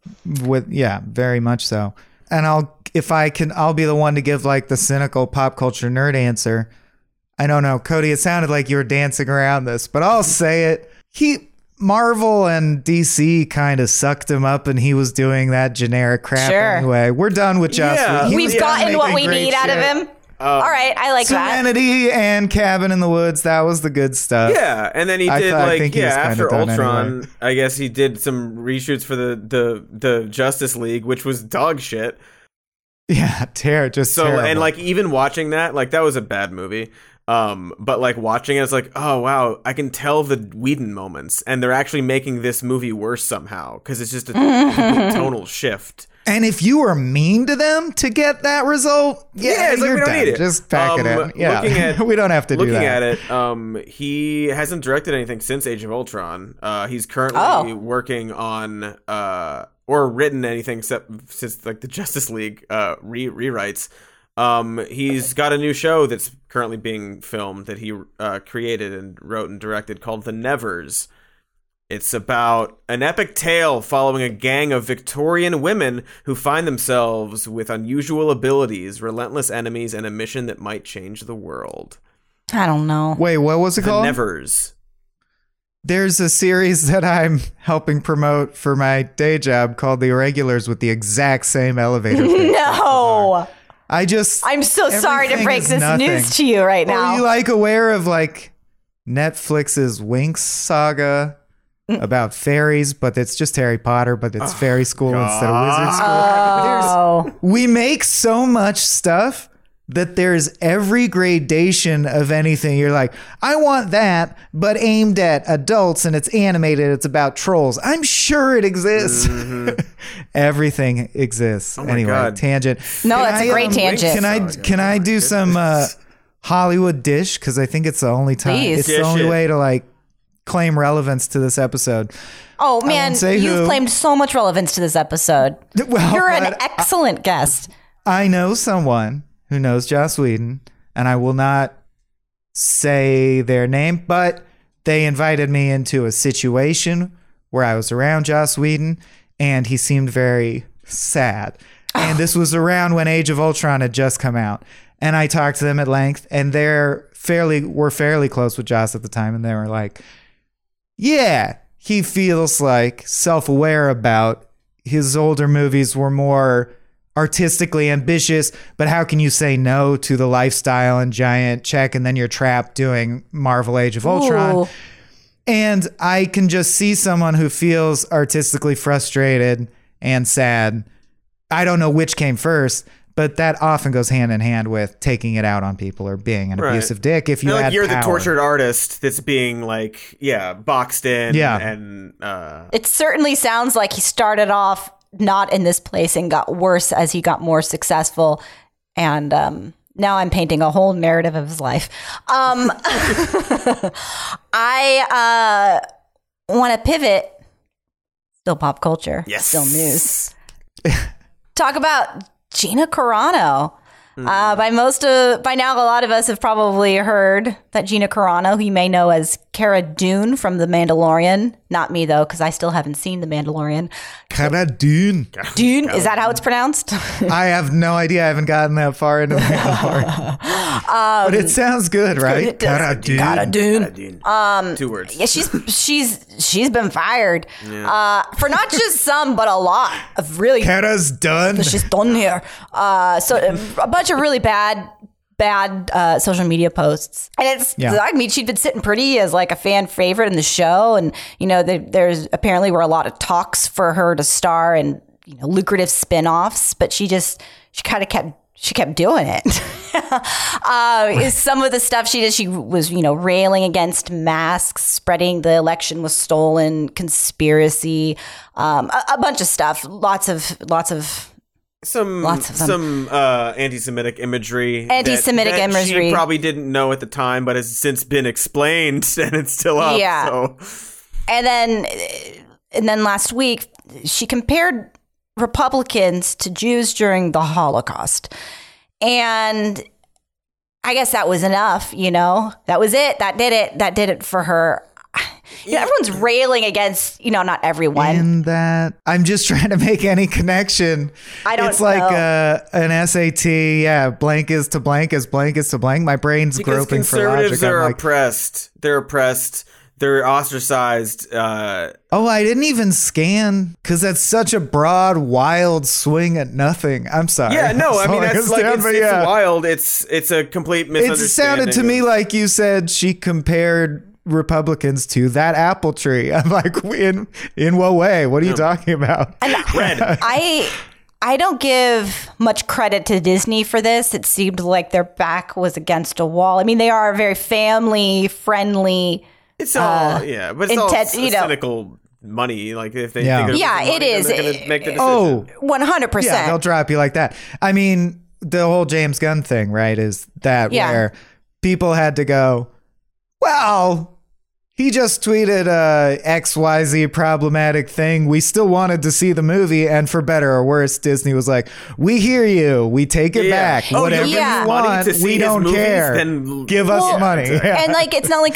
Very much so. And I'll be the one to give like the cynical pop culture nerd answer. I don't know, Cody, it sounded like you were dancing around this, but I'll say it. Marvel and DC kind of sucked him up, and he was doing that generic crap anyway. We're done with Joss Whedon. We've gotten what we need out of him. All right, I like Serenity that. and Cabin in the Woods, that was the good stuff. Yeah, and then he did after Ultron, anyway. I guess he did some reshoots for the Justice League, which was dog shit. Yeah, terrible. And like even watching that, like that was a bad movie. But like watching it, it's like, oh wow, I can tell the Whedon moments, and they're actually making this movie worse somehow because it's just a tonal shift. And if you were mean to them to get that result, it's like you're we don't need it. Just pack it in. Yeah, we don't have to do that. Looking at it, he hasn't directed anything since Age of Ultron. He's currently working on or written anything except since like the Justice League rewrites. He's got a new show that's currently being filmed that he created and wrote and directed called The Nevers. It's about an epic tale following a gang of Victorian women who find themselves with unusual abilities, relentless enemies, and a mission that might change the world. I don't know. Wait, what was it called? The Nevers. There's a series that I'm helping promote for my day job called The Irregulars with the exact same elevator pitch. No! I'm so sorry to break this news to you right now. Are you like aware of like Netflix's Winx saga about fairies, but it's just Harry Potter, but it's fairy school instead of wizard school? We make so much stuff that there's every gradation of anything. You're like, I want that, but aimed at adults, and it's animated. It's about trolls. I'm sure it exists. Mm-hmm. Everything exists. Oh my anyway, God. Tangent. No, that's a great tangent. Can I do some Hollywood dish? Because I think it's the only time. Please. It's the only way to like claim relevance to this episode. Oh man, you've claimed so much relevance to this episode. Well, you're an excellent guest. I know someone who knows Joss Whedon, and I will not say their name, but they invited me into a situation where I was around Joss Whedon, and he seemed very sad. And this was around when Age of Ultron had just come out. And I talked to them at length, and were fairly close with Joss at the time, and they were like, yeah, he feels like self-aware about his older movies were more artistically ambitious, but how can you say no to the lifestyle and giant check, and then you're trapped doing Marvel Age of Ultron? Ooh. And I can just see someone who feels artistically frustrated and sad. I don't know which came first, but that often goes hand in hand with taking it out on people or being an abusive dick. If you you're power. the tortured artist that's being like, boxed in. Yeah. And it certainly sounds like he started off not in this place and got worse as he got more successful. And now I'm painting a whole narrative of his life. I want to pivot. Still pop culture. Yes. Still news. Talk about Gina Carano. By now, a lot of us have probably heard that Gina Carano, who you may know as Cara Dune from The Mandalorian. Not me, though, because I still haven't seen The Mandalorian. Cara Dune. Dune? Is that how it's pronounced? I have no idea. I haven't gotten that far into Mandalorian. But it sounds good, right? Cara Dune. Cara Dune. 2 words. Yeah, she's been fired for not just some, but a lot of really. Cara's done. She's done here. So a bunch of really bad social media posts, and I mean, she'd been sitting pretty as like a fan favorite in the show, and there's apparently were a lot of talks for her to star in lucrative spin-offs, but she kind of kept doing it. Some of the stuff she did, she was railing against masks, spreading the election was stolen, conspiracy, a bunch of stuff, lots of some anti-Semitic imagery. Anti-Semitic imagery. She probably didn't know at the time, but has since been explained, and it's still up. Yeah. So. And then last week, she compared Republicans to Jews during the Holocaust. And I guess that was enough, That was it. That did it for her. Everyone's railing against, not everyone. In that, I'm just trying to make any connection. I don't know. It's like an SAT. Yeah, blank is to blank as blank is to blank. My brain's groping for logic. Conservatives are oppressed. They're oppressed. They're ostracized. I didn't even scan because that's such a broad, wild swing at nothing. I'm sorry. Yeah, no, I mean, that's like, it's wild. It's a complete misunderstanding. It sounded to me like you said she compared Republicans to that apple tree. I'm like, in what way? What are you talking about? Red. I don't give much credit to Disney for this. It seemed like their back was against a wall. I mean, they are very family friendly. It's all but it's all cynical money. Like if they think of money, it is. They're gonna make the decision. 100%. Yeah, they'll drop you like that. I mean, the whole James Gunn thing, right? Is that where people had to go, well, he just tweeted a XYZ problematic thing. We still wanted to see the movie, and for better or worse, Disney was like, we hear you. We take it back. Whatever you want, we don't care. Give us money. And like, it's not like,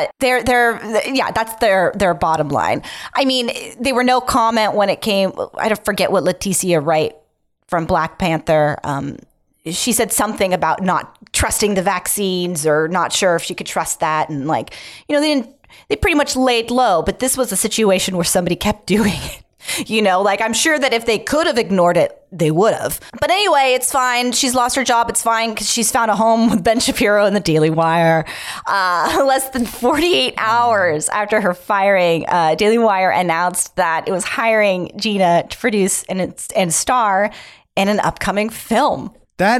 that's their bottom line. I mean, there were no comment when it came, I don't forget what Leticia Wright from Black Panther, she said something about not trusting the vaccines or not sure if she could trust that. And like, they pretty much laid low, but this was a situation where somebody kept doing it. Like I'm sure that if they could have ignored it, they would have. But anyway, it's fine. She's lost her job. It's fine because she's found a home with Ben Shapiro and the Daily Wire. Less than 48 hours after her firing, Daily Wire announced that it was hiring Gina to produce and star in an upcoming film. That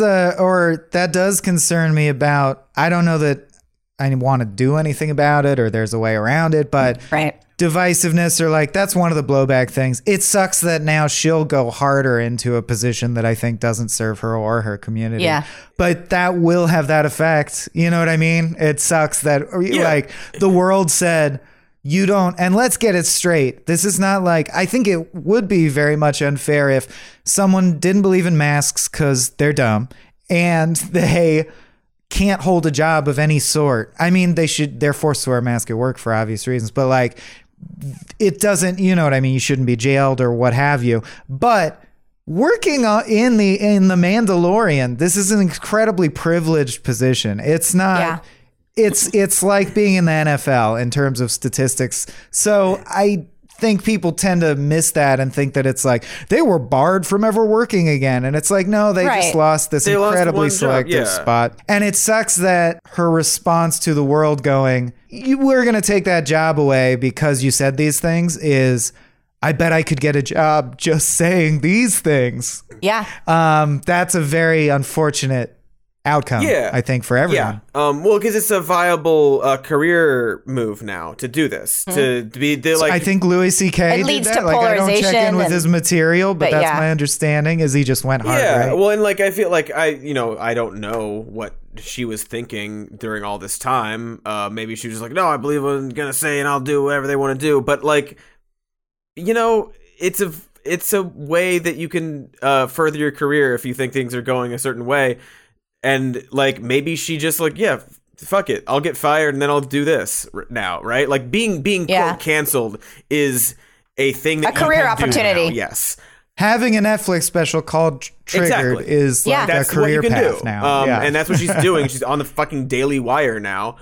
does concern me about, I don't know that I want to do anything about it or there's a way around it, but divisiveness or like, that's one of the blowback things. It sucks that now she'll go harder into a position that I think doesn't serve her or her community. Yeah. But that will have that effect. You know what I mean? It sucks that like the world said, you don't, and let's get it straight. This is not like, I think it would be very much unfair if someone didn't believe in masks because they're dumb and they can't hold a job of any sort. I mean, they're forced to wear a mask at work for obvious reasons, but like, it doesn't, you know what I mean? You shouldn't be jailed or what have you. But working in the Mandalorian, this is an incredibly privileged position. It's not, it's like being in the NFL in terms of statistics. So I think people tend to miss that and think that it's like they were barred from ever working again. And it's like, no, they just lost this incredibly selective spot. And it sucks that her response to the world going, we're going to take that job away because you said these things is, I bet I could get a job just saying these things. Yeah. That's a very unfortunate outcome, I think, for everyone. Well, because it's a viable career move now to do this. To be like, I think Louis C.K. It leads did that. to like, polarization. I don't check in with his material, but that's my understanding is he just went hard. Right? Well, and like I feel like I don't know what she was thinking during all this time. Maybe she was just like, no, I believe what I'm gonna say, and I'll do whatever they want to do. But like, it's it's a way that you can further your career if you think things are going a certain way. And like maybe she just like, yeah, fuck it, I'll get fired and then I'll do this now, right? Like being quote canceled is a thing that a career you can opportunity. Do now. Yes. Having a Netflix special called Triggered is like that's a career what you can path do. now. And that's what she's doing. She's on the fucking Daily Wire now.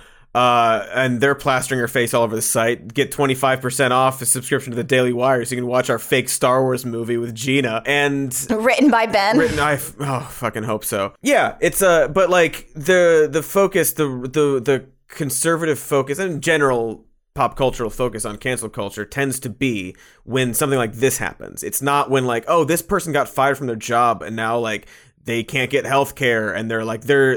And they're plastering her face all over the site. Get 25% off a subscription to the Daily Wire so you can watch our fake Star Wars movie with Gina. And written by Ben. I fucking hope so. Yeah, it's but like the focus, the conservative focus and general pop cultural focus on cancel culture tends to be when something like this happens. It's not when like, oh, this person got fired from their job and now like they can't get health care and they're like they're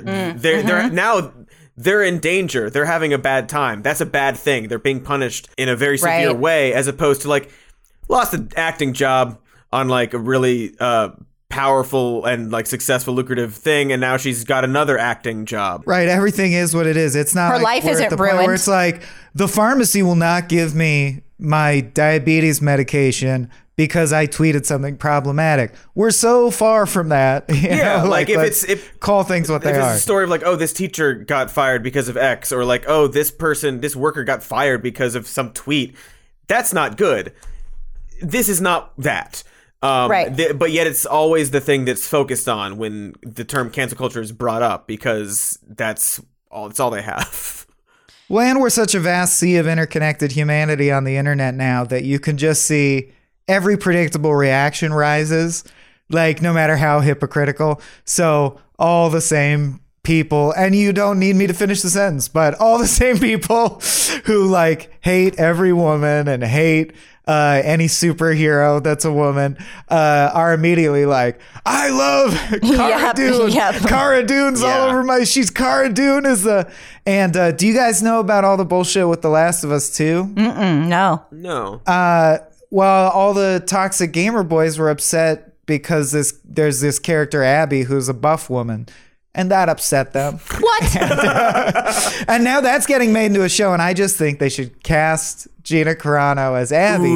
now they're in danger. They're having a bad time. That's a bad thing. They're being punished in a very severe way, as opposed to like lost an acting job on like a really powerful and like successful, lucrative thing, and now she's got another acting job. Right. Everything is what it is. It's not her like life isn't at the ruined. point where it's like the pharmacy will not give me my diabetes medication because I tweeted something problematic. We're so far from that. You know? Like if call things what they if are. it's a story of like, oh, this teacher got fired because of X, or like, oh, this worker got fired because of some tweet. That's not good. This is not that. Right. But yet it's always the thing that's focused on when the term cancel culture is brought up, because it's all they have. Well, and we're such a vast sea of interconnected humanity on the internet now that you can just see every predictable reaction rises, like no matter how hypocritical. So all the same people, and you don't need me to finish the sentence, but all the same people who like hate every woman and hate any superhero that's a woman are immediately like, I love Cara Dune. Cara Dune's all over my. She's Cara Dune is the. And do you guys know about all the bullshit with The Last of Us 2? No. Well, all the toxic gamer boys were upset because there's this character Abby who's a buff woman. And that upset them. What? And now that's getting made into a show, and I just think they should cast Gina Carano as Abby.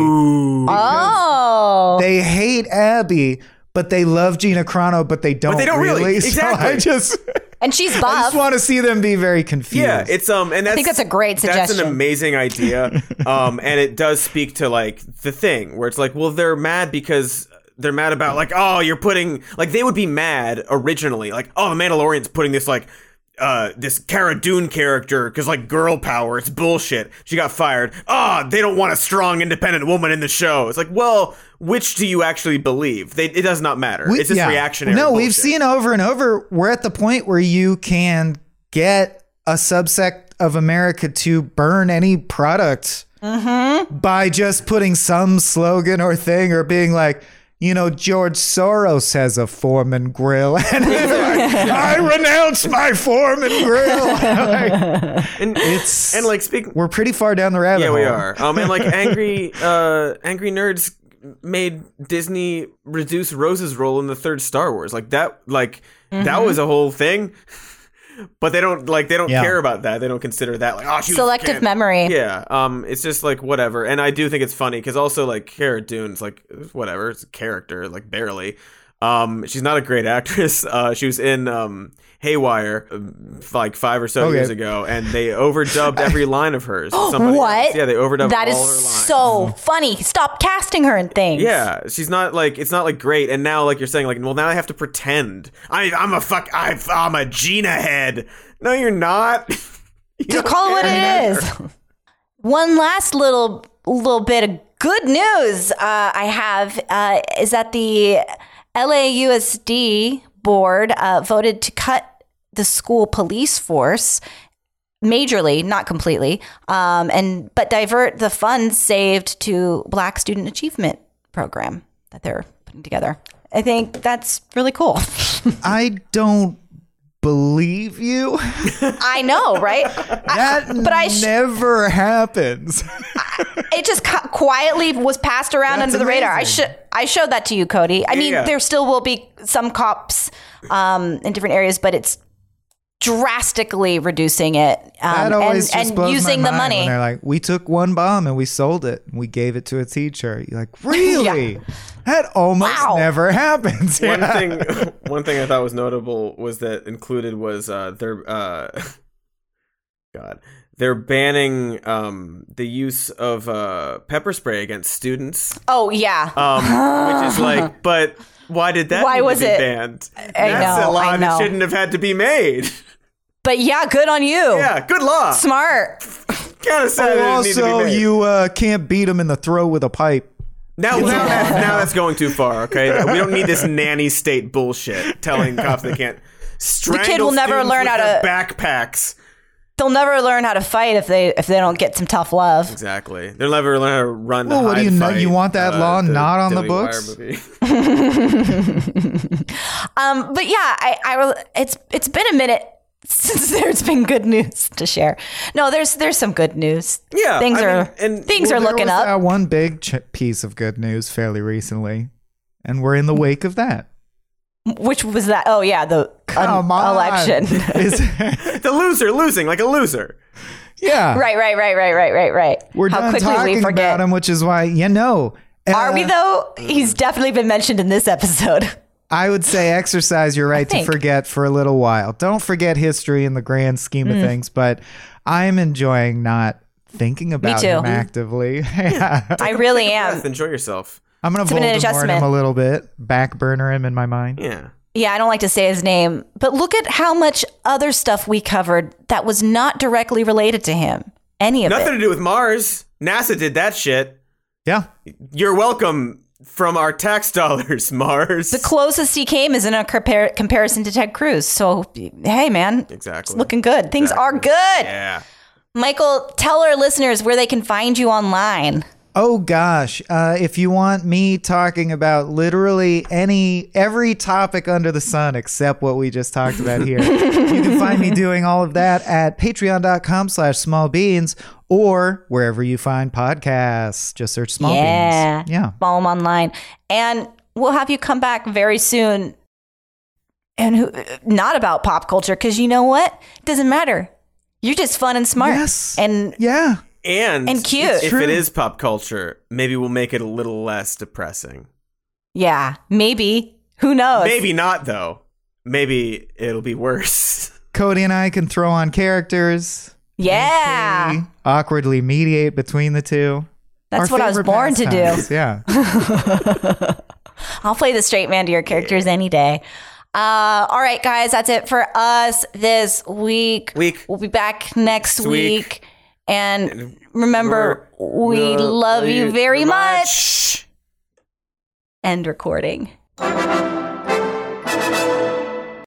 Oh. They hate Abby, but they love Gina Carano, but they don't really. Exactly. So and she's buff. I just want to see them be very confused. Yeah, it's and that's, I think that's a great suggestion. That's an amazing idea. And it does speak to like the thing where it's like, well, they're mad because they're mad about like, oh, you're putting like, they would be mad originally like, oh, the Mandalorian's putting this like this Cara Dune character because like girl power, it's bullshit. She got fired. They don't want a strong independent woman in the show. It's like, well, which do you actually believe? It does not matter. It's just reactionary. No, bullshit. We've seen over and over. We're at the point where you can get a subsect of America to burn any product by just putting some slogan or thing or being like, you know, George Soros has a Foreman grill. And like, I renounce my Foreman grill. We're pretty far down the rabbit hole. Yeah, we are. And like angry nerds made Disney reduce Rose's role in the third Star Wars. Like that was a whole thing. But they don't care about that. They don't consider that like, oh, she selective memory. Yeah. It's just like whatever. And I do think it's funny because also like Cara Dune's like whatever. It's a character, like barely. She's not a great actress. She was in Haywire like 5 or so years ago, and they overdubbed every line of hers. What? Else. Yeah, they overdubbed that all is her lines. so funny. Stop casting her in things. Yeah, she's not like, it's not like great. And now like you're saying like, well, now I have to pretend I'm a Gina head. No, you're not. Just call it what it is. One last little bit of good news I have is that the LAUSD board voted to cut the school police force majorly, not completely, but divert the funds saved to Black Student Achievement Program that they're putting together. I think that's really cool. I don't believe you. I know, right? Never happens. It just quietly was passed around under the radar. I showed that to you, Cody. I mean, there still will be some cops in different areas, but it's drastically reducing it that always and blows using my the mind money. When they're like, we took one bomb and we sold it and we gave it to a teacher. You're like, really? That almost Wow. never happens. One Yeah. thing I thought was notable was that included was they're banning the use of pepper spray against students. Oh yeah. Which is like, but why did that Why need was to be it? banned? I That's know, a law I that know. shouldn't have had to be made. But yeah, good on you. Yeah, good law. Smart. Kind of sad that it needed to be Also, made. you can't beat him in the throat with a pipe. Now that's going too far, okay? We don't need this nanny state bullshit telling cops they can't strangle will never students learn with how their to- backpacks. They'll never learn how to fight if they don't get some tough love. Exactly. They'll never learn how to run. Well, the what do you hide know? fight, You want that law not on the Daily Wire books? movie. But yeah, it's been a minute since there's been good news to share. No, there's some good news. Yeah, things I are mean, and- things Well, are looking there was up. that one big piece of good news fairly recently, and we're in the wake of that. Which was that? Oh yeah, the Come on. election. Is- The loser losing like a loser. yeah. Right. We're How done quickly talking we forget. about him, which is why, Are we though? He's definitely been mentioned in this episode. I would say exercise your right to think. forget for a little while. Don't forget history in the grand scheme of things, but I'm enjoying not thinking about too. him actively. Yeah. I really am. Enjoy yourself. I'm going to been an Voldemort him adjustment. a little bit, back burner him in my mind. Yeah. Yeah, I don't like to say his name, but look at how much other stuff we covered that was not directly related to him. Any of Nothing it. to do with Mars. NASA did that shit. Yeah. You're welcome from our tax dollars, Mars. The closest he came is in a comparison to Ted Cruz. So, hey, man. Exactly. It's looking good. Things are good. Yeah. Michael, tell our listeners where they can find you online. Oh gosh, if you want me talking about literally every topic under the sun except what we just talked about here, you can find me doing all of that at patreon.com/smallbeans or wherever you find podcasts. Just search Small Yeah. Beans. Yeah. Follow him online. And we'll have you come back very soon. And not about pop culture, because you know what? It doesn't matter. You're just fun and smart. Yes. And Yeah. And cute. If True. it is pop culture, maybe we'll make it a little less depressing. yeah, maybe. Who knows? Maybe not, though. Maybe it'll be worse. Cody and I can throw on characters. Yeah. We awkwardly mediate between the two. That's Our what I was favorite born to do. pastimes, Yeah. I'll play the straight man to your characters any day. All right, guys, that's it for us this week. We'll be back next week. And remember, we love you very much. End recording.